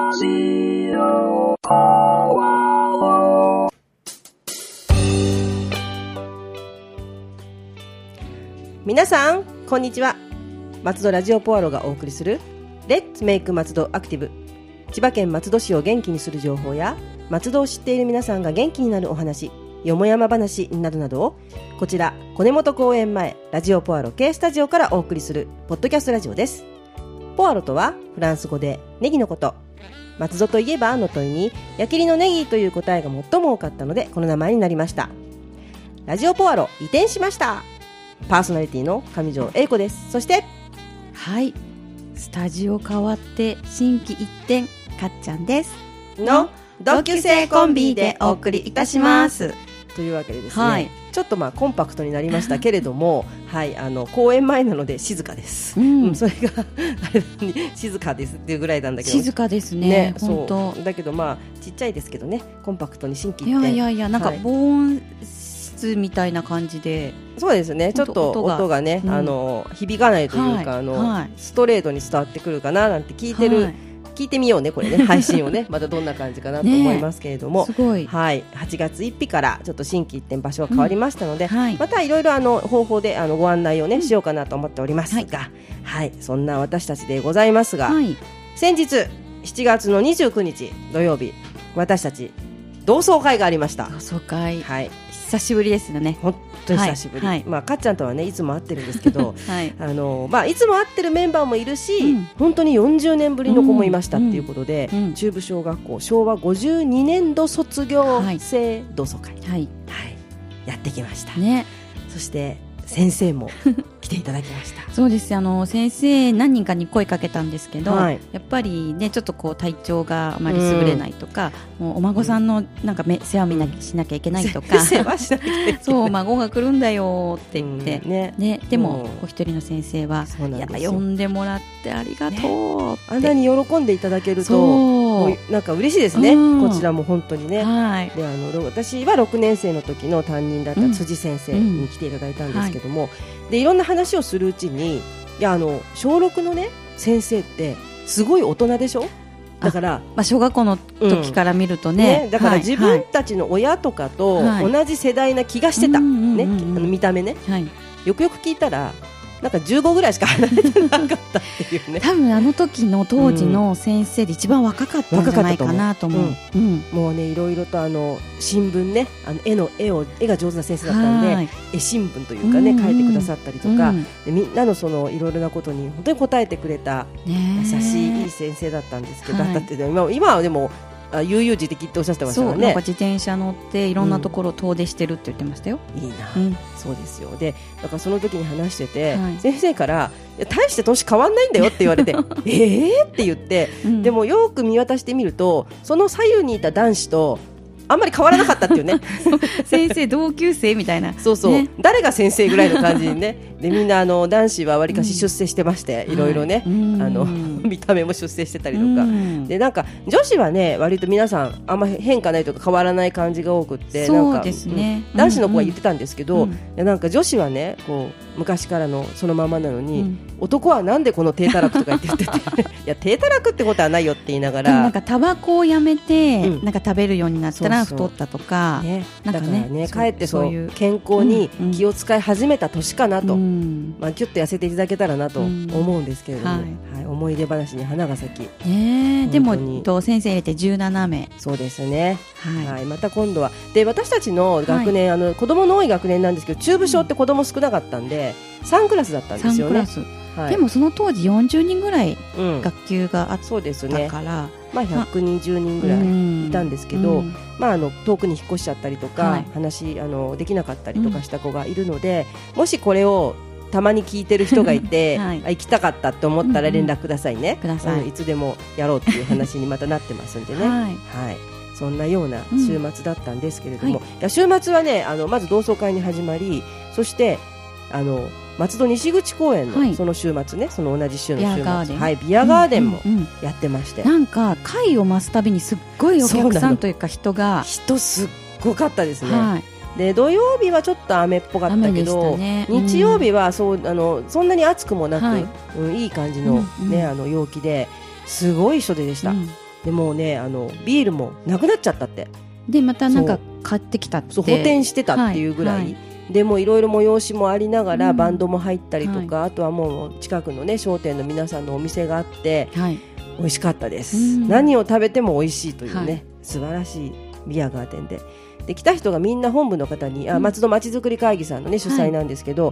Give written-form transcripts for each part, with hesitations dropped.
皆さんこんにちは。松戸ラジオポアロがお送りするレッツメイク松戸アクティブ。千葉県松戸市を元気にする情報や松戸を知っている皆さんが元気になるお話、よもやま話などなどをこちら小根本公園前ラジオポアロ K スタジオからお送りするポッドキャストラジオです。ポアロとはフランス語でネギのこと。松戸といえばの問いに矢切のネギという答えが最も多かったのでこの名前になりました。ラジオポアロ移転しました。パーソナリティの上条英子です。そしてはい、スタジオ変わって心機一転、かっちゃんですの同級生コンビでお送りいたしますというわけでですね、はい、ちょっとコンパクトになりましたけれどもはい、公演前なので静かです、それがあれ静かですっていうぐらいなんだけど、 静かですね、本当だけどちっちゃいですけどね、コンパクトに心機一転、 いやなんか防音室みたいな感じで、 そうですね、ちょっと音がね、響かないというか、ストレートに伝わってくるかななんて聞いてみようねこれね配信をねまたどんな感じかなと思いますけれども、 すごい、 はい、8月1日からちょっと心機一転場所が変わりましたので、またいろいろ方法でご案内をね、しようかなと思っておりますが、はい、そんな私たちでございますが、先日7月の29日土曜日、私たち同窓会がありました。 同窓会、 はい、 久しぶりですよね。 本当に久しぶり、かっちゃんとはねいつも会ってるんですけど、いつも会ってるメンバーもいるし、本当に40年ぶりの子もいましたっていうことで、中部小学校昭和52年度卒業生同窓会、やってきました、ね、そして先生も来ていただきましたそうです、先生何人かに声かけたんですけど、やっぱりねちょっと体調があまり優れないとか、もうお孫さんのなんか世話しなきゃいけないとか、 世話しなきゃいけないそう、孫が来るんだよって言って、でもお一人の先生は、いや呼んでもらってありがとうって、 あんなに喜んでいただけるとなんか嬉しいですね、こちらも本当にね、で私は6年生の時の担任だった辻先生に来ていただいたんですけども、でいろんな話をするうちに、いや小6のね先生ってすごい大人でしょ。だから、 小学校の時から見るとね、 だから自分たちの親とかと同じ世代な気がしてた、見た目ね、よくよく聞いたらなんか15ぐらいしか離れてなかったっていうね。 多分時の当時の先生で一番若かったんじゃないかなと思う。 もうねいろいろと新聞ね、絵が上手な先生だったんで、絵新聞というかね書いてくださったりとか、でみんなのいろいろなことに本当に答えてくれた優しいいい先生だったんですけど、だって今はでも悠々自適っておっしゃってましたからね。 なんか自転車乗っていろんなところを遠出してるって言ってましたよ。 いいな、そうですよ。でだからその時に話してて、先生から大して年変わんないんだよって言われてって言って、でもよく見渡してみるとその左右にいた男子とあんまり変わらなかったっていうね先生同級生みたいな、 そう、ね、誰が先生ぐらいの感じにねでみんな男子はわりかし出世してまして、いろいろね、見た目も出世してたりとか、でなんか女子はね割と皆さんあんま変化ないとか変わらない感じが多くって、 そうですね、 男子の子は言ってたんですけど、なんか女子はね昔からのそのままなのに、男はなんでこの低たらくとか言ってていや低たらくってことはないよって言いながら、 なんかタバコをやめて、なんか食べるようになったら太ったとか、 だからねかえってそういう健康に気を使い始めた年かなと、キュッと痩せていただけたらなと思うんですけれども、思い出話に花が咲き、 でも先生入れて17名、 そうですね、また今度はで私たちの学年、子供の多い学年なんですけど、中部小って子供少なかったんで3クラスだったんですよね。 でもその当時40人ぐらい学級があったから、 120人ぐらいいたんですけど、遠くに引っ越しちゃったりとか、話できなかったりとかした子がいるので、もしこれをたまに聞いてる人がいて、行きたかったと思ったら連絡くださいね、いつでもやろうっていう話にまたなってますんでね、そんなような週末だったんですけれども、週末はねまず同窓会に始まり、そして松戸西口公園のその週末ね、その同じ週の週末、ビアガーデンもやってまして、 なんか会を増すたびにすっごいお客さんというか人すっごかったですね。で土曜日はちょっと雨っぽかったけど、日曜日はそんなに暑くもなく、いい感じの、陽気ですごい人でした。 でもうねビールもなくなっちゃったって、 でまたなんか買ってきたって、 そう補填してたっていうぐらい、はいはい、でもいろいろ催しもありながら、バンドも入ったりとか、はい、あとはもう近くのね商店の皆さんのお店があって、はい、美味しかったです、何を食べても美味しいというね、はい、素晴らしいビアガーデンで来た人がみんな本部の方に、松戸まちづくり会議さんの、ね、主催なんですけど、はい、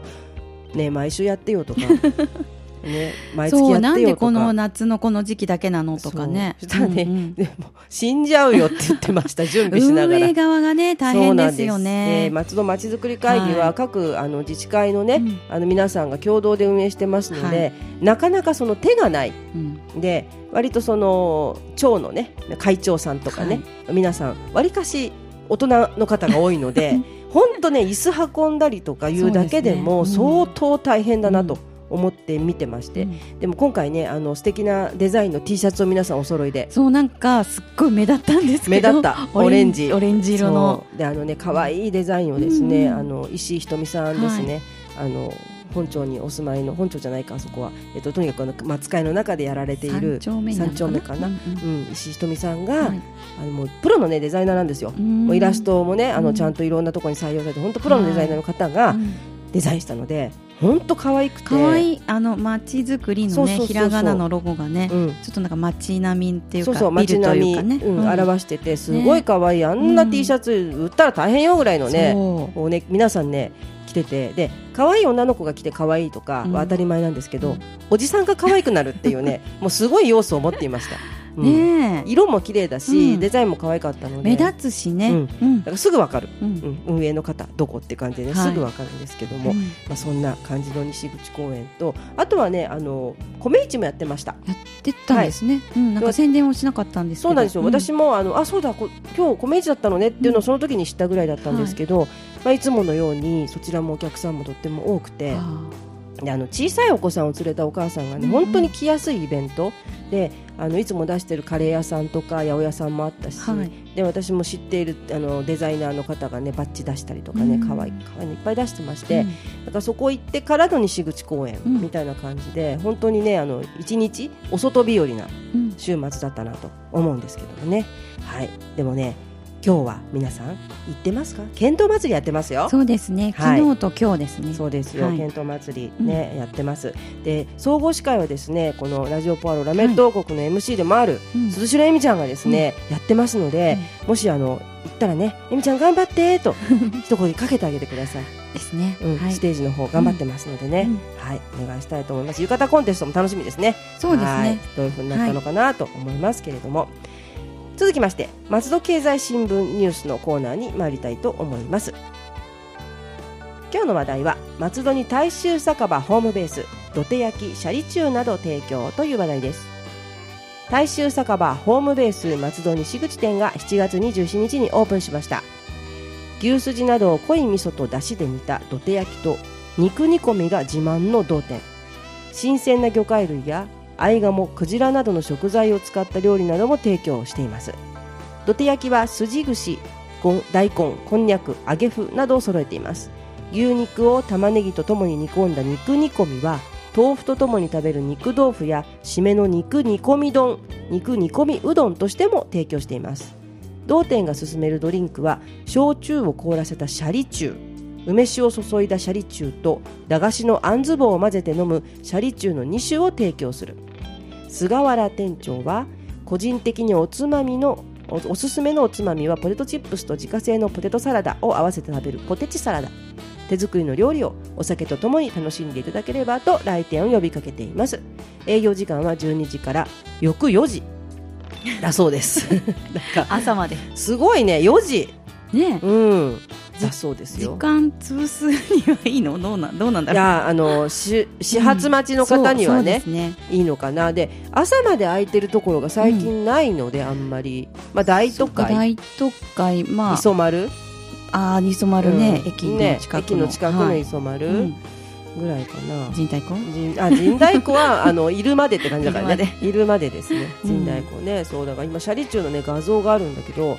ね、毎週やってよとかね、毎月やってよとか、そうなんでこの夏のこの時期だけなのとかね、 そしたらね、でも死んじゃうよって言ってました準備しながら運営側がね大変ですよね。 松戸まちづくり会議は各自治会のね、皆さんが共同で運営してますので、なかなかその手がない、で割とその町のね会長さんとかね、皆さん割かし大人の方が多いので本当ね椅子運んだりとかいうだけでも相当大変だなと思って見てまして、でも今回ね素敵なデザインの T シャツを皆さんお揃いで、 そうなんかすっごい目立ったんですけど、 目立ったオレンジ色のでね可愛いデザインをですね、石井ひとみさんですね、本町にお住まいの、本町じゃないかあそこは、とにかく松会の中でやられている3丁目かな、石井ひとみさんが、もうプロの、ね、デザイナーなんですよ。もうイラストもねちゃんといろんなところに採用されて本当プロのデザイナーの方がデザインしたので、本当可愛くて、 可愛い街づくりのねひらがなのロゴがね、ちょっとなんか街並みっていうかビルというかね、 表しててすごい可愛い、あんな T シャツ売ったら大変よぐらいのね、皆さんね着てて、で可愛い女の子が着て可愛いとかは当たり前なんですけど、おじさんが可愛くなるっていうねもうすごい要素を持っていました。色も綺麗だし、デザインも可愛かったので目立つしね、 だからすぐ分かる、運営の方どこって感じで、ね、すぐ分かるんですけども、そんな感じの西口公園と、あとはね米市もやってました。 やってたんですね、なんか宣伝をしなかったんですけど、 そうなんですよ、私もそうだ今日米市だったのねっていうのをその時に知ったぐらいだったんですけど、いつものようにそちらもお客さんもとっても多くて、で小さいお子さんを連れたお母さんがね、本当に来やすいイベントで、いつも出しているカレー屋さんとか八百屋さんもあったし、で私も知っているデザイナーの方がねバッジ出したりとかね、可愛いのいっぱい出してまして、だからそこ行ってからの西口公園みたいな感じで、本当にね一日お外日和な週末だったなと思うんですけどもね、はい、でもね今日は皆さん行ってますか？剣闘祭りやってますよ。 そうですね、昨日と今日ですね。 そうですよ、剣闘祭りね、やってます。で総合司会はですね、このラジオポアロラメット王国の MC でもある鈴代恵美ちゃんがですね、やってますので、もし行ったらね、恵美ちゃん頑張ってと一声かけてあげてください。 ですね、 ステージの方頑張ってますのでね、はい、お願いしたいと思います。浴衣コンテストも楽しみですね。 そうですね、 どういう風になったのかなと思いますけれども、続きまして松戸経済新聞ニュースのコーナーに参りたいと思います。今日の話題は松戸に大衆酒場ホームベース土手焼きシャリチューなど提供という話題です。大衆酒場ホームベース松戸西口店が7月27日にオープンしました。牛すじなどを濃い味噌とだしで煮た土手焼きと肉煮込みが自慢の同店、新鮮な魚介類やアイガモ、クジラなどの食材を使った料理なども提供しています。土手焼きは筋串、大根、こんにゃく、揚げ麩などを揃えています。牛肉を玉ねぎとともに煮込んだ肉煮込みは、豆腐とともに食べる肉豆腐や締めの肉煮込み丼、肉煮込みうどんとしても提供しています。同店が勧めるドリンクは焼酎を凍らせたシャリチュー、梅酒を注いだシャリチューと駄菓子のあんず棒を混ぜて飲むシャリチューの2種を提供する。菅原店長は個人的におすすめのおつまみはポテトチップスと自家製のポテトサラダを合わせて食べるポテチサラダ、手作りの料理をお酒とともに楽しんでいただければと来店を呼びかけています。営業時間は12時から翌4時だそうですなんか朝まで、 すごいね、4時ね、 だそうですよ。 時間潰すにはいいの？どうなんだろう。いや始発待ちの方にはね、いいのかな。で朝まで空いてるところが最近ないので、あんまり、大都会、磯丸、 磯丸ね、駅の近くの磯丸ぐらいかな。 陣太鼓陣太鼓はいるまでって感じだからねいるまでですね、陣太鼓ね。そうだから今シャリチューのね画像があるんだけど、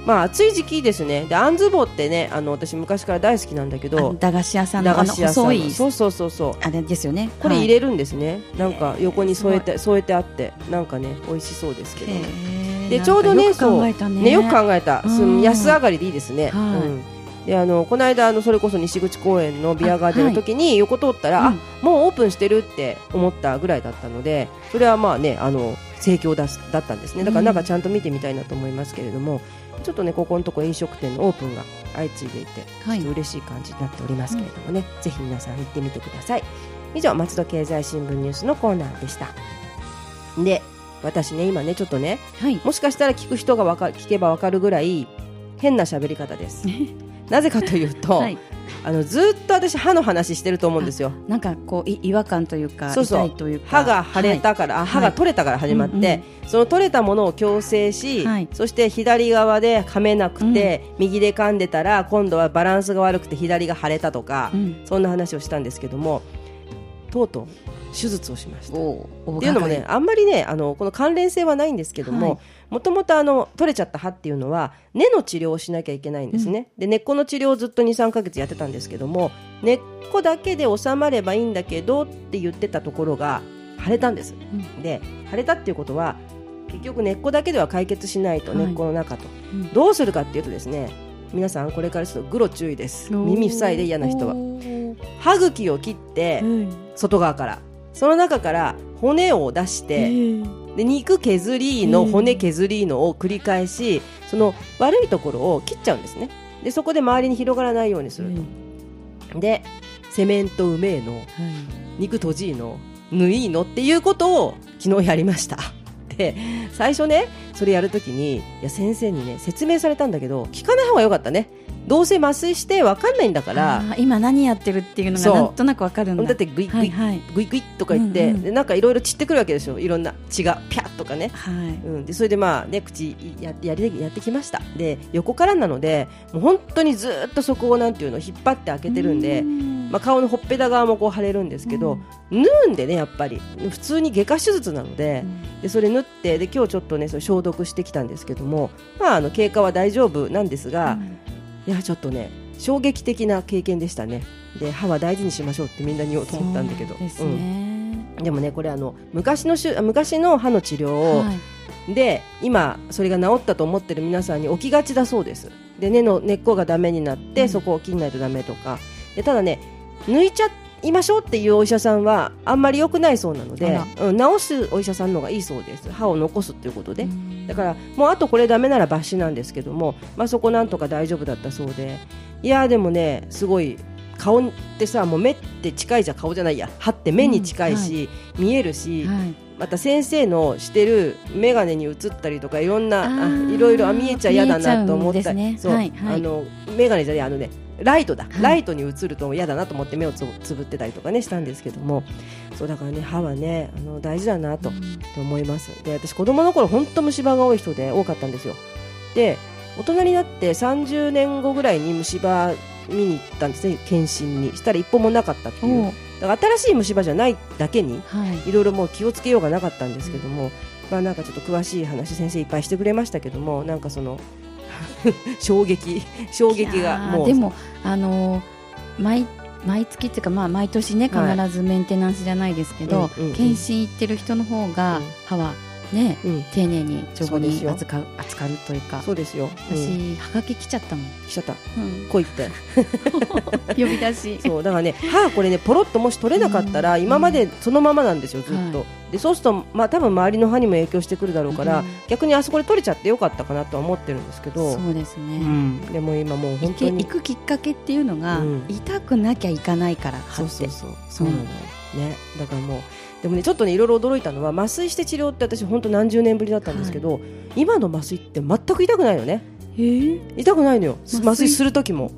まあ暑い時期ですね。であんず棒ってね私昔から大好きなんだけど、 駄菓子屋さんの細いそうあれですよね。 これ入れるんですね、なんか横に添えてあってなんかね美味しそうですけどね。でちょうどねよく考えたね、よく考えた、安上がりでいいですね、でこの間それこそ西口公園のビアガーデンの時に横通ったら、もうオープンしてるって思ったぐらいだったので、それはまあね盛況だったんですね。だからなんかちゃんと見てみたいなと思いますけれども、ちょっとねここのとこ飲食店のオープンが相次いでいて、ちょっと嬉しい感じになっておりますけれどもね、ぜひ皆さん行ってみてください。以上、松戸経済新聞ニュースのコーナーでした。で私ね今ねちょっとね、もしかしたら聞く人が聞けば分かるぐらい変な喋り方ですなぜかというと、ずっと私歯の話してると思うんですよ。 なんかこう違和感というか、 痛いというか、歯が腫れたから、歯が取れたから始まって、その取れたものを矯正し、そして左側で噛めなくて、右で噛んでたら今度はバランスが悪くて左が腫れたとか、そんな話をしたんですけども、とうとう手術をしました。っていうのもね、あんまりねこの関連性はないんですけども、もともと取れちゃった歯っていうのは根の治療をしなきゃいけないんですね、で根っこの治療をずっと 2,3 ヶ月やってたんですけども、根っこだけで収まればいいんだけどって言ってたところが腫れたんです、で腫れたっていうことは結局根っこだけでは解決しないと、根っこの中と、どうするかっていうとですね、皆さんこれからちょっとグロ注意です。耳塞いで嫌な人は歯茎を切って、外側からその中から骨を出して、で肉削りの骨削りのを繰り返し、その悪いところを切っちゃうんですね。でそこで周りに広がらないようにすると、でセメントうめえの、肉とじいの縫いのっていうことを昨日やりました。で最初ねそれやるときに先生にね説明されたんだけど、聞かない方がよかったね。どうせ麻酔して分かんないんだから、 今何やってるっていうのがなんとなく分かるんだ。 だってグイグイ、グイグイとか言って、でなんかいろいろ散ってくるわけでしょ。いろんな血がピャッとかね、でそれでまあね口やってきました。で横からなのでもう本当にずっとそこをなんていうの引っ張って開けてるんで、顔のほっぺた側もこう腫れるんですけど、縫うんでねやっぱり普通に外科手術なので、でそれ縫って、で今日ちょっとねそれ消毒してきたんですけども、経過は大丈夫なんですが、いやちょっとね衝撃的な経験でしたね。で歯は大事にしましょうってみんなに言おうと思ったんだけど、でもねこれ昔の歯の治療を、で今それが治ったと思ってる皆さんに起きがちだそうです。で根っこがダメになって、そこを切んないとダメとかで、ただね抜いちゃいましょうっていうお医者さんはあんまり良くないそうなので、治すお医者さんの方がいいそうです。歯を残すっていうことで、だからもうあとこれダメなら抜歯なんですけども、そこなんとか大丈夫だったそうで、いやでもねすごい顔ってさ、もう目って近いじゃ顔じゃないや、歯って目に近いし、見えるし、また先生のしてる眼鏡に映ったりとかいろんないろいろ見えちゃ嫌だなと思ったり、そう、眼鏡じゃないライトに映ると嫌だなと思って目をつぶってたりとかねしたんですけども、そうだからね歯はね大事だなと思います。で私子供の頃本当虫歯が多い人で多かったんですよ。で大人になって30年後ぐらいに虫歯見に行ったんですね、検診にしたら一本もなかったっていう。だから新しい虫歯じゃないだけにいろいろもう気をつけようがなかったんですけども、なんかちょっと詳しい話先生いっぱいしてくれましたけども、なんかその衝撃がもうでも毎月っていうか、毎年ね必ずメンテナンスじゃないですけど、検診行ってる人の方が歯はね、丁寧に丈夫に扱うというか。そうですよ。私はがき来ちゃったもん。 来ちゃった。こう言って呼び出し。 そうだからね、歯これねポロッともし取れなかったら、今までそのままなんですよずっと。でそうすると多分周りの歯にも影響してくるだろうから、逆にあそこで取れちゃってよかったかなとは思ってるんですけど。 そうですね。 でも今もう本当に行くきっかけっていうのが、痛くなきゃいかないから歯って。 そうなのね。だからもうでもねちょっとねいろいろ驚いたのは、麻酔して治療って私本当何十年ぶりだったんですけど、今の麻酔って全く痛くないのね。痛くないのよ、麻酔する時も。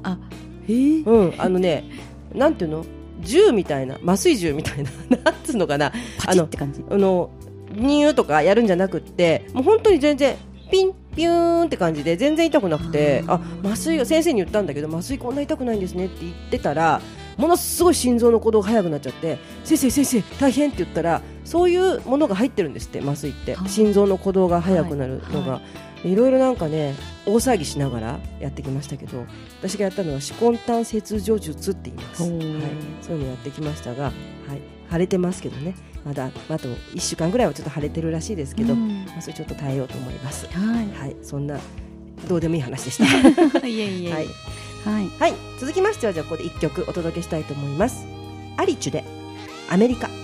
なんていうの、銃みたいな、麻酔銃みたいななんつうのかな、 パチって感じ、 ニューとかやるんじゃなくって、もう本当に全然ピンピューンって感じで全然痛くなくて、麻酔が先生に言ったんだけど、麻酔こんな痛くないんですねって言ってたら、 ものすごい心臓の鼓動が速くなっちゃって、先生大変って言ったら、そういうものが入ってるんですって、麻酔って。心臓の鼓動が速くなるのが、いろいろなんかね、大騒ぎしながらやってきましたけど、私がやったのは手根管切除術って言います、はい、そういうのやってきましたが、はい、腫れてますけどね、まだあと1週間ぐらいはちょっと腫れてるらしいですけど、それちょっと耐えようと思います、はい、そんなどうでもいい話でしたいえいえ、 はいはい、続きましてはじゃあここで1曲お届けしたいと思います。アリチュでアメリカ。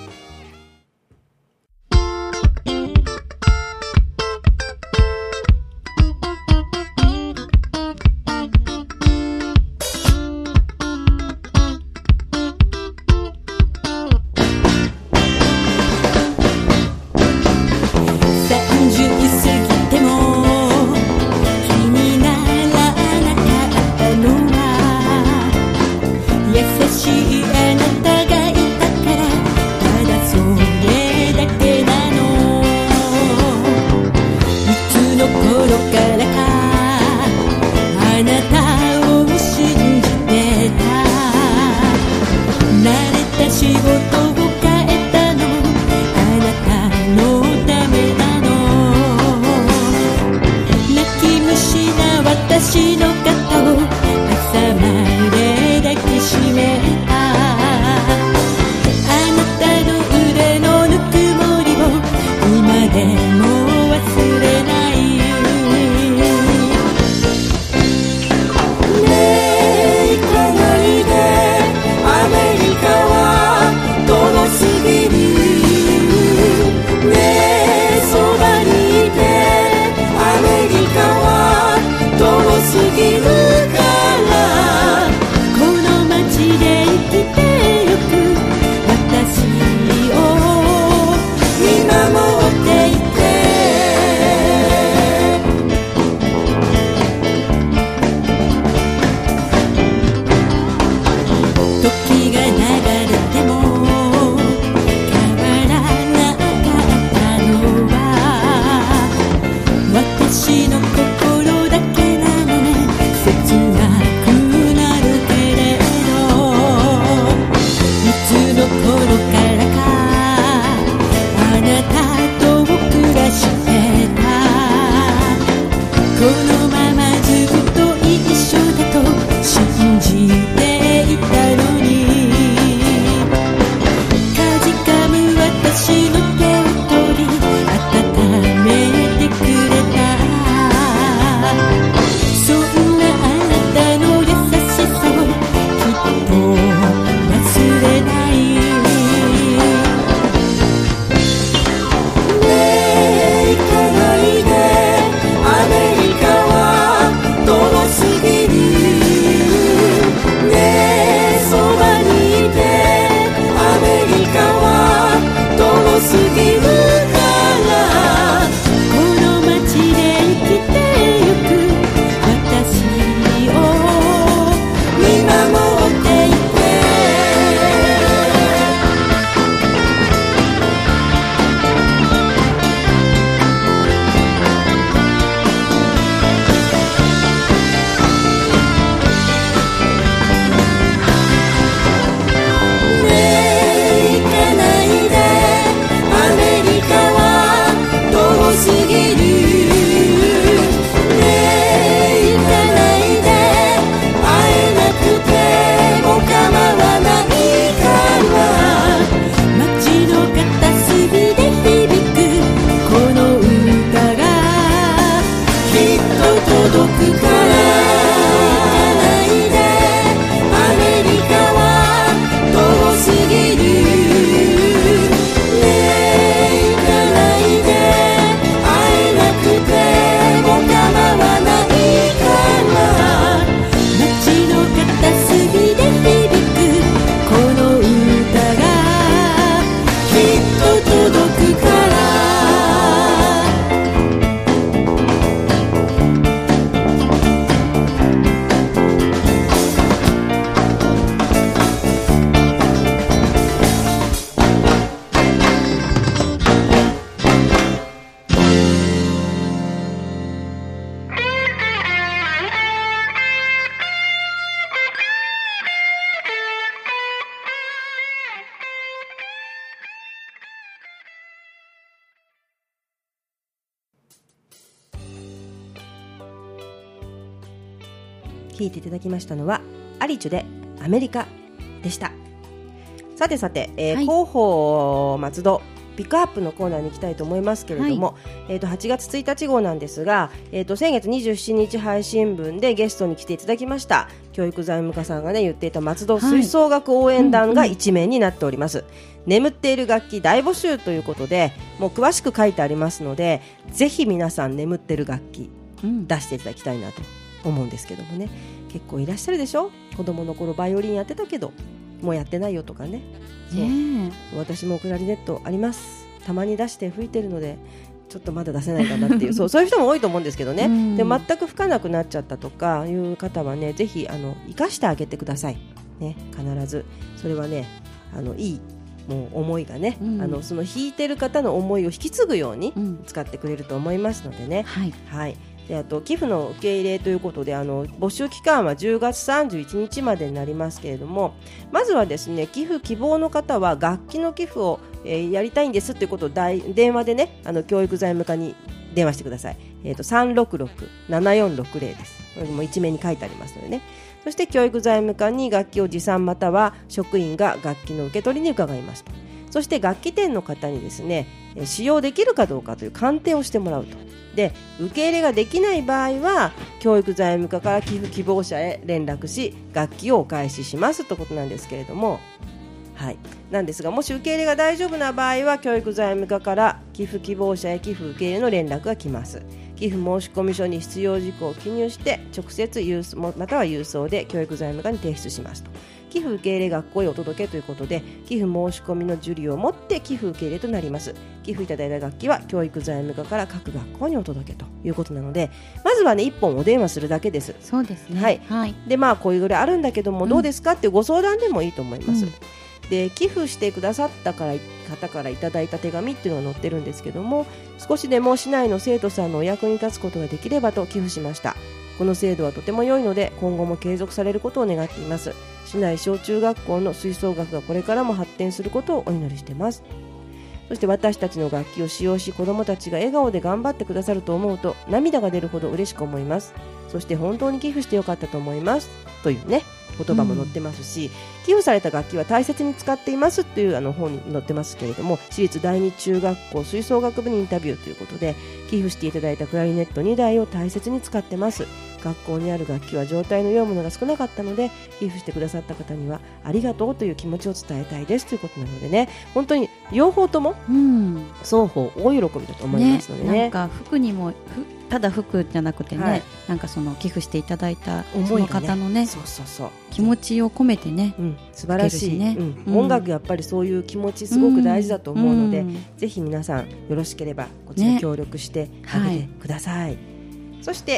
聴いていただきましたのはアリチュでアメリカでした。さてさて、広報松戸ピックアップのコーナーに行きたいと思いますけれども、8月1日号なんですが、先月27日配信分でゲストに来ていただきました教育財務課さんが、言っていた松戸吹奏楽応援団が一面になっております。眠っている楽器大募集ということで、もう詳しく書いてありますので、ぜひ皆さん眠っている楽器、出していただきたいなと思うんですけどもね。結構いらっしゃるでしょ。子供の頃バイオリンやってたけどもうやってないよとかね。私もクラリネットあります。たまに出して吹いてるのでちょっとまだ出せないかなっていうそういう人も多いと思うんですけどね、で全く吹かなくなっちゃったとかいう方はね、ぜひ生かしてあげてください、ね、必ずそれはねいいもう思いがね、その弾いてる方の思いを引き継ぐように使ってくれると思いますのでね、であと寄付の受け入れということで募集期間は10月31日までになりますけれども、まずはですね寄付希望の方は楽器の寄付を、やりたいんですということを電話でね教育財務課に電話してください。366-7460です。これも一面に書いてありますのでね。そして教育財務課に楽器を持参または職員が楽器の受け取りに伺いますと。そして楽器店の方にですね使用できるかどうかという鑑定をしてもらうと。で受け入れができない場合は教育財務課から寄付希望者へ連絡し楽器をお返ししますということなんですけれども、なんですがもし受け入れが大丈夫な場合は教育財務課から寄付希望者へ寄付受け入れの連絡が来ます。寄付申込書に必要事項を記入して直接または郵送で教育財務課に提出しますと。寄付受け入れ学校へお届けということで寄付申し込みの受理をもって寄付受け入れとなります。寄付いただいた楽器は教育財務課から各学校にお届けということなので、まずはね1本お電話するだけです。 そうですね、 でこういうぐらいあるんだけどもどうですかっていうご相談でもいいと思います。で寄付してくださった方からいただいた手紙っていうのが載ってるんですけども、少しでも市内の生徒さんのお役に立つことができればと寄付しました。この制度はとても良いので今後も継続されることを願っています。市内小中学校の吹奏楽がこれからも発展することをお祈りしています。そして私たちの楽器を使用し子どもたちが笑顔で頑張ってくださると思うと涙が出るほど嬉しく思います。そして本当に寄付してよかったと思いますというね言葉も載ってますし、寄付された楽器は大切に使っていますという本に載ってますけれども、私立第二中学校吹奏楽部にインタビューということで寄付していただいたクラリネット2台を大切に使ってます。学校にある楽器は状態の良いものが少なかったので寄付してくださった方にはありがとうという気持ちを伝えたいですということなのでね、本当に両方とも双方大喜びだと思いますのでね。 なんか服にもただ服じゃなくてね、なんかその寄付していただいたその方のね気持ちを込めてね、 素晴らしいね、音楽やっぱりそういう気持ちすごく大事だと思うので、ぜひ皆さんよろしければこちら協力してあげてください。そして、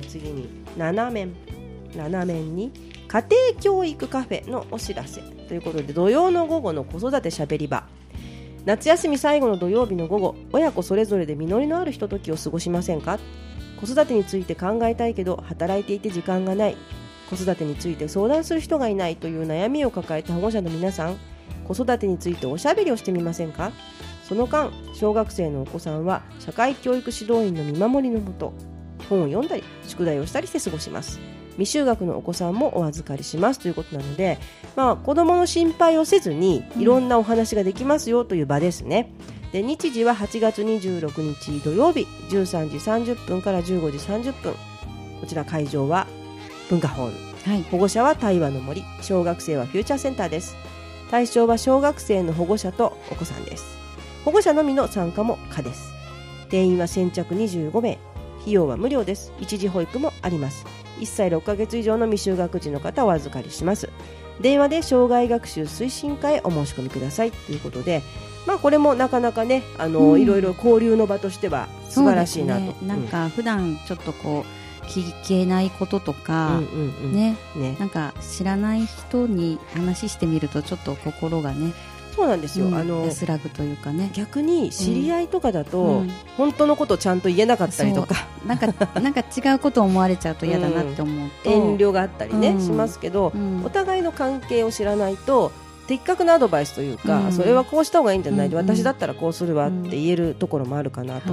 次に7面に家庭教育カフェのお知らせということで、土曜の午後の子育てしゃべり場。夏休み最後の土曜日の午後、親子それぞれで実りのあるひとときを過ごしませんか。子育てについて考えたいけど働いていて時間がない、子育てについて相談する人がいないという悩みを抱えた保護者の皆さん、子育てについておしゃべりをしてみませんか。その間、小学生のお子さんは社会教育指導員の見守りのもと本を読んだり宿題をしたりして過ごします。未就学のお子さんもお預かりしますということなので、子どもの心配をせずにいろんなお話ができますよという場ですね。で日時は8月26日土曜日13時30分から15時30分、こちら会場は文化ホール、保護者は対話の森、小学生はフューチャーセンターです。対象は小学生の保護者とお子さんです。保護者のみの参加も可です。定員は先着25名、費用は無料です。一時保育もあります。1歳6ヶ月以上の未就学児の方をお預かりします。電話で障害学習推進課へお申し込みくださいということで、これもなかなかねいろいろ交流の場としては素晴らしいなと、 なんか普段ちょっとこう聞けないこととか、なんか知らない人に話してみるとちょっと心がね、 そうなんですよ、 安らぐというかね。 逆に知り合いとかだと、本当のことをちゃんと言えなかったりとか、 なんか違うことを思われちゃうと嫌だなって思うと、 遠慮があったりね、しますけど、お互いの関係を知らないと的確なアドバイスというか、それはこうした方がいいんじゃない、私だったらこうするわって言えるところもあるかなと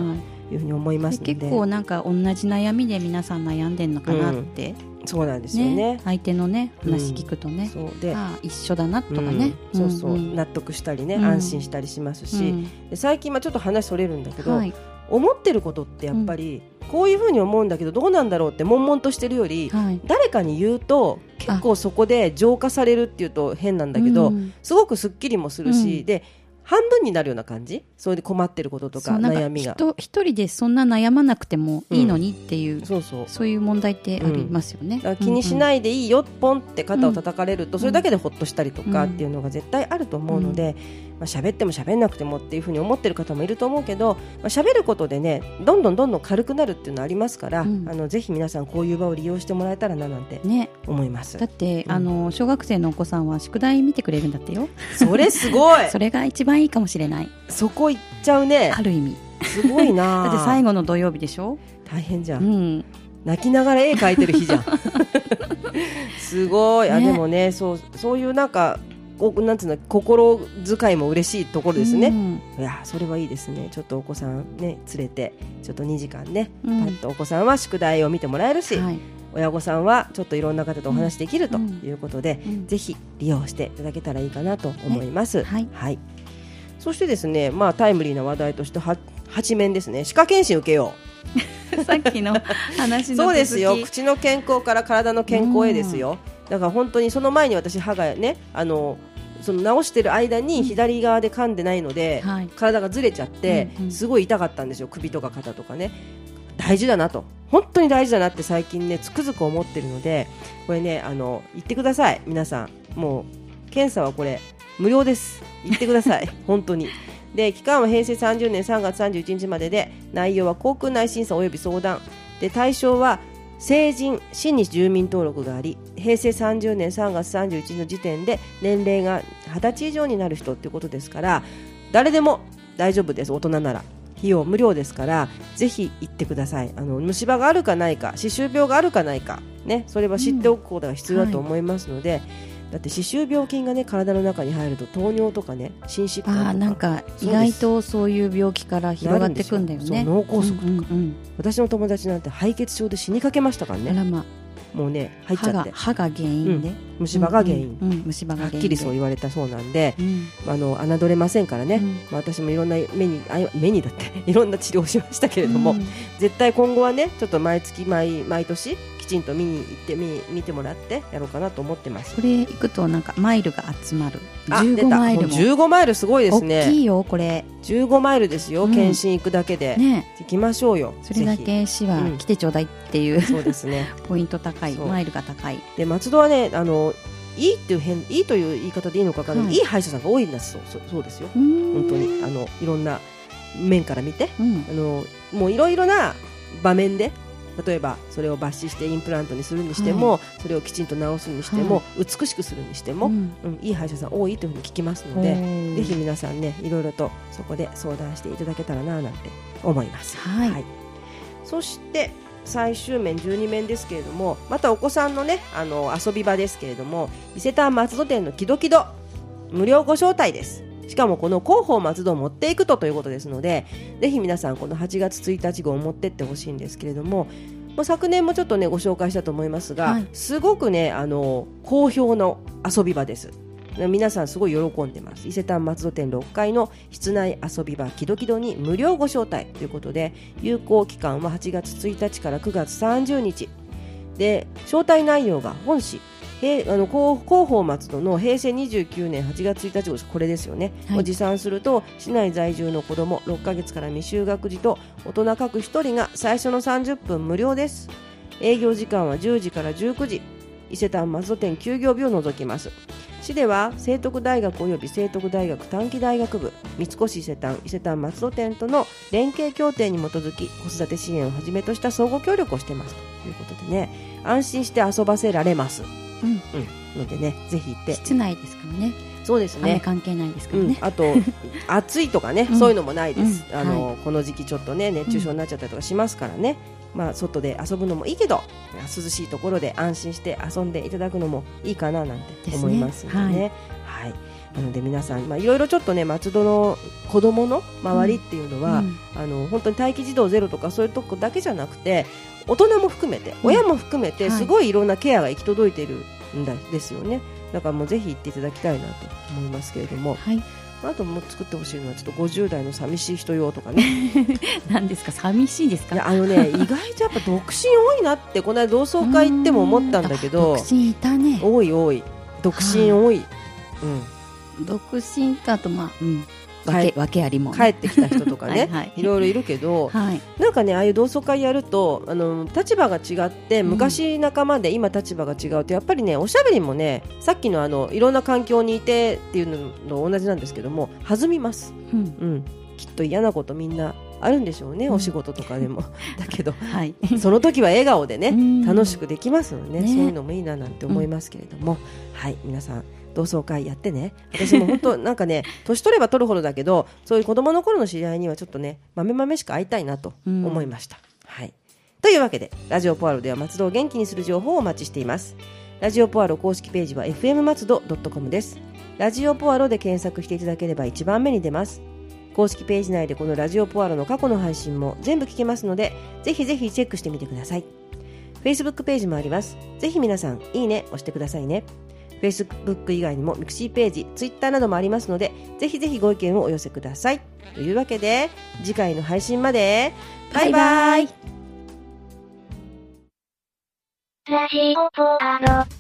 いうふうに思いますので、 結構なんか同じ悩みで皆さん悩んでんのかなって、 そうなんですよね。 相手のね話聞くとね、 そうで一緒だなとかね、 そうそう、納得したりね、安心したりしますし、で最近ちょっと話それるんだけど、思ってることってやっぱり、こういうふうに思うんだけどどうなんだろうって悶々としてるより、誰かに言うと結構そこで浄化されるっていうと変なんだけど、すごくすっきりもするし、で半分になるような感じ、それで困ってることとか悩みが一人でそんな悩まなくてもいいのにっていう、そういう問題ってありますよね。 だから気にしないでいいよ、ポンって肩を叩かれるとそれだけでほっとしたりとかっていうのが絶対あると思うので、喋っても喋んなくてもっていうふうに思ってる方もいると思うけど、喋ることでねどんどん軽くなるっていうのはありますから、ぜひ皆さんこういう場を利用してもらえたらななんて思います、 だって、小学生のお子さんは宿題見てくれるんだってよ。 それすごいそれが一番いいかもしれない。 そこ行っちゃうね、 ある意味すごいなだって最後の土曜日でしょ。 大変じゃん、泣きながら絵描いてる日じゃんすごい。でもね、そういうなんかなんていうの、心遣いも嬉しいところですね、いやそれはいいですね。ちょっとお子さんね連れてちょっと2時間ね、パッとお子さんは宿題を見てもらえるし、親御さんはちょっといろんな方とお話できるということで、ぜひ利用していただけたらいいかなと思います、そしてですね、タイムリーな話題として8面ですね、歯科検診受けようさっきの話のそうですよ、口の健康から体の健康へですよ。だから本当にその前に私歯がね、その直してる間に左側で噛んでないので、体がずれちゃって、すごい痛かったんですよ、首とか肩とかね。大事だなと、本当に大事だなって最近ねつくづく思ってるので、これね言ってください皆さん。もう検査はこれ無料です、言ってください本当に。で期間は平成30年3月31日までで、内容は口腔内審査および相談で、対象は成人、新日住民登録があり、平成30年3月31日の時点で年齢が20歳以上になる人ということですから、誰でも大丈夫です。大人なら費用無料ですから、ぜひ行ってください。虫歯があるかないか、歯周病があるかないか、ね、それは知っておくことが必要だと思いますので、だって歯周病菌がね体の中に入ると糖尿とかね、心疾患とか、 なんか意外とそういう病気から広がってくんだよね。 脳梗塞とか、私の友達なんて敗血症で死にかけましたからね。もうね入っちゃって、歯が原因ね、虫歯が原因、虫歯が原因はっきりそう言われたそうなんで、侮れませんからね、私もいろんな目にだっていろんな治療をしましたけれども、絶対今後はねちょっと毎月毎年きちんと見に行って見てもらってやろうかなと思ってます。 これ行くとなんかマイルが集まる。15マイルも 15マイルすごいですね。 大きいよこれ。 15マイルですよ、検診行くだけで、行きましょうよ。 それだけ市は来てちょうだいっていう、 そうですねポイント高い、マイルが高い。 で松戸はねいいという言い方でいいのか分からない、いい歯医者さんが多いんですそうですよ。本当にいろんな面から見て、もういろいろな場面で、例えばそれを抜歯してインプラントにするにしても、それをきちんと直すにしても、美しくするにしても、いい歯医者さん多いというふうに聞きますので、ぜひ皆さんねいろいろとそこで相談していただけたらななんて思います、そして最終面12面ですけれども、またお子さんのね遊び場ですけれども、伊勢丹松戸店のキドキド無料ご招待です。しかもこの広報松戸を持っていくということですので、ぜひ皆さんこの8月1日号を持ってってほしいんですけれども、昨年もちょっとねご紹介したと思いますが、すごくね好評の遊び場です。皆さんすごい喜んでます。伊勢丹松戸店6階の室内遊び場キドキドに無料ご招待ということで、有効期間は8月1日から9月30日で、招待内容が本誌広報松戸の平成29年8月1日号、これですよね、を持参すると、市内在住の子ども6ヶ月から未就学児と大人各1人が最初の30分無料です。営業時間は10時から19時、伊勢丹松戸店休業日を除きます。市では聖徳大学および聖徳大学短期大学部、三越伊勢丹松戸店との連携協定に基づき子育て支援をはじめとした相互協力をしていますということでね、安心して遊ばせられます、のでね、ぜひ行って。 室内ですからね。 そうですね、 雨関係ないですからね、 あと暑いとかね、そういうのもないです、この時期ちょっとね熱中症になっちゃったりとかしますからね、外で遊ぶのもいいけど涼しいところで安心して遊んでいただくのもいいかななんて思いますのでね、 なので皆さん、いろいろちょっとね松戸の子どもの周りっていうのは、本当に待機児童ゼロとかそういうとこだけじゃなくて大人も含めて、親も含めてすごいいろんなケアが行き届いているんですよね。だからもうぜひ行っていただきたいなと思いますけれども、はい、あともう作ってほしいのはちょっと50代の寂しい人用とかね何ですか、寂しいですか。 いや意外とやっぱ独身多いなってこの間同窓会行っても思ったんだけど、 独身いたね。 多い独身多い、 独身とあと訳ありも、 帰ってきた人とかねいろいろいるけど、なんかねああいう同窓会やると立場が違って昔仲間で今立場が違うとやっぱりねおしゃべりもねさっきのいろんな環境にいてっていうのと同じなんですけども弾みます、きっと嫌なことみんなあるんでしょうね、お仕事とかでもだけど、その時は笑顔でね楽しくできますのでね、そういうのもいいななんて思いますけれども、皆さん同窓会やってね。私も本当なんかね年取れば取るほどだけどそういう子供の頃の知り合いにはちょっとね豆しく会いたいなと思いました、というわけでラジオポアロでは松戸を元気にする情報をお待ちしています。ラジオポアロ公式ページは FM 松戸 .com です。ラジオポアロで検索していただければ一番目に出ます。公式ページ内でこのラジオポアロの過去の配信も全部聞けますのでぜひぜひチェックしてみてください。 Facebook ページもあります。ぜひ皆さんいいね押してくださいね。Facebook 以外にもミクシーページ、Twitter などもありますのでぜひぜひご意見をお寄せください。というわけで次回の配信までバイバイ。 ラジオポアロ